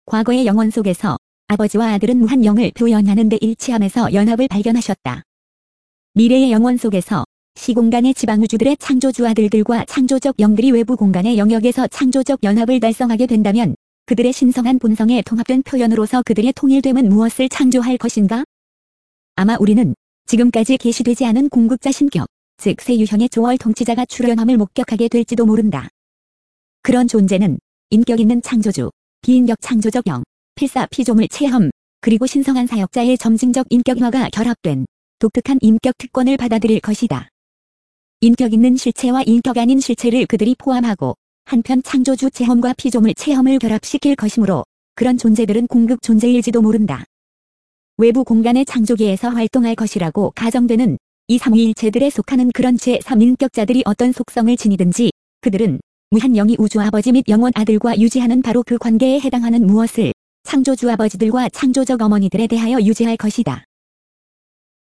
과거의 영혼 속에서 아버지와 아들은 무한 영을 표현하는 데 일치하면서 연합을 발견하셨다. 미래의 영혼 속에서 시공간의 지방우주들의 창조주 아들들과 창조적 영들이 외부 공간의 영역에서 창조적 연합을 달성하게 된다면 그들의 신성한 본성의 통합된 표현으로서 그들의 통일됨은 무엇을 창조할 것인가? 아마 우리는 지금까지 계시되지 않은 궁극자 신격, 즉 새 유형의 초월 통치자가 출현함을 목격하게 될지도 모른다. 그런 존재는 인격 있는 창조주, 비인격 창조적 영, 필사 피조물 체험, 그리고 신성한 사역자의 점증적 인격화가 결합된 독특한 인격 특권을 받아들일 것이다. 인격 있는 실체와 인격 아닌 실체를 그들이 포함하고 한편 창조주 체험과 피조물 체험을 결합시킬 것이므로 그런 존재들은 궁극 존재일지도 모른다. 외부 공간의 창조계에서 활동할 것이라고 가정되는 이 삼위일체들에 속하는 그런 제3인격자들이 어떤 속성을 지니든지 그들은 무한 영이 우주 아버지 및 영원 아들과 유지하는 바로 그 관계에 해당하는 무엇을 창조주 아버지들과 창조적 어머니들에 대하여 유지할 것이다.